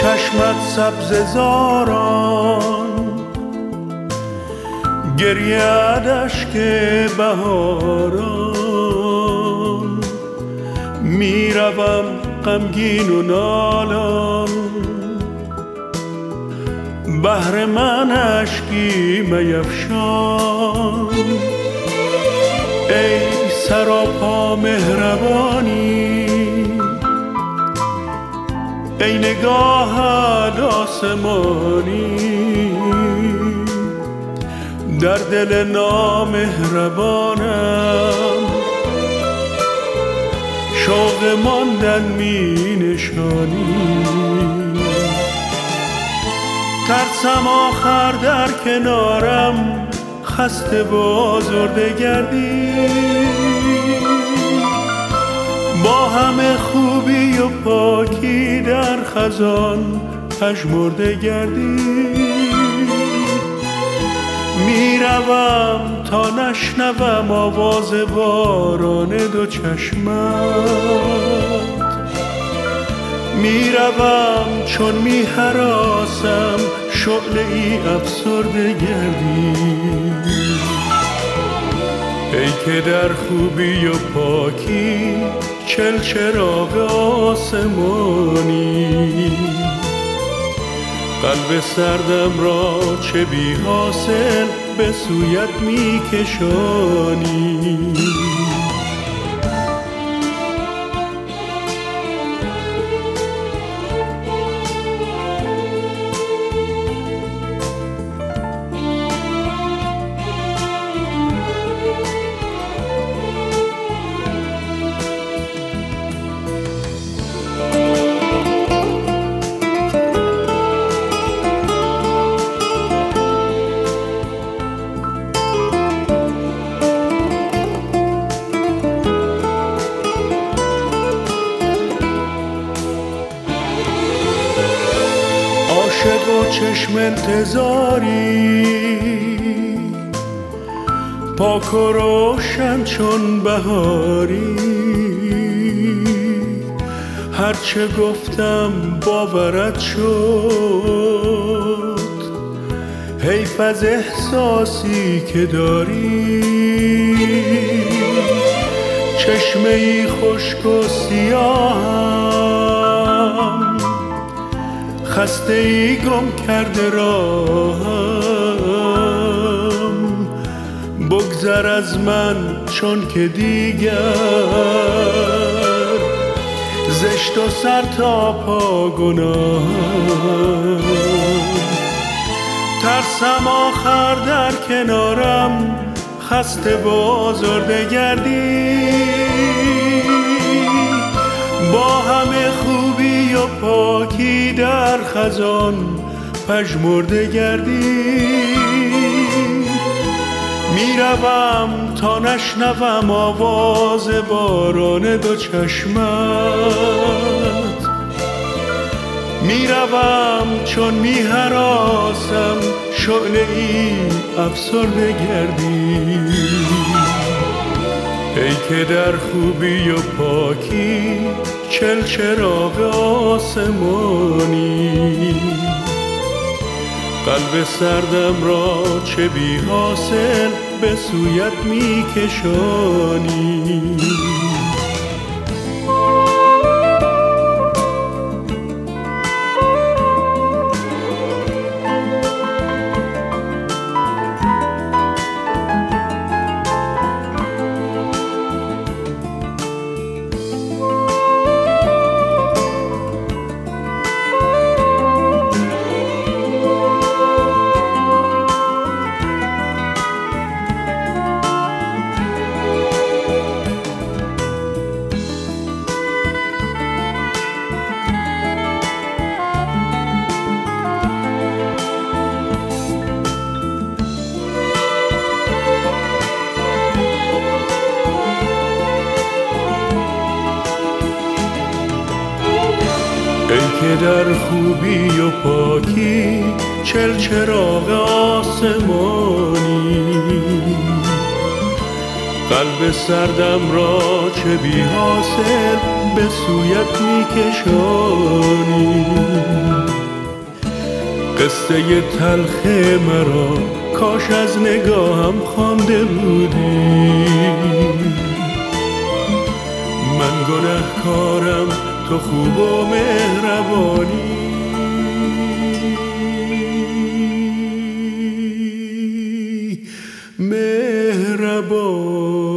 چشمت سبز زاران، گریه‌ات اشک بهاران. میروم غمگین و نالان، بهر من اشکی میفشان. ای سراپا مهربانی، ای نگاهت آسمانی. در دل نامهربانم شوق ماندن می نشانی. ترسم آخر در کنارم خسته و آزرده گردی، با همه خوبی و پاکی در خزان پژمرده گردی. میروم تا نشنوم آواز باران دو چشمت، میروم چون میهراسم شعله ای افسرده گردی. ای که در خوبی و پاکی چل چراغ آسمانی، قلب سردم را چه بی حاصل به سویت می کشانی. عاشق و چشم انتظاری، پاک و روشن چون بهاری. هرچه گفتم باورت شد، حیف از احساسی که داری. چشمه ای خشک و سیاهم، خسته ای گم کرده راهم. بگذر از من چون که دیگر زشت و سر تا پا گناهم. ترسم آخر در کنارم خسته و آزرده گردی، با همه خوبی و پاکی در خزان پژمرده گردی. میروم تا نشنوم آواز باران دو چشمت، میروم چون میهراسم شعله ای افسرده گردی. ای که در خوبی و پاکی چل چراغ آسمانی، قلب سردم را چه بی حاصل به سویت می کشانی. ای که در خوبی و پاکی چل چراغ آسمانی، قلب سردم را چه بی حاصل به سویت می کشانی. قصه تلخ مرا کاش از نگاهم خوانده بودی. من گنهکارم، تو خوب و مهربانی. مهربانی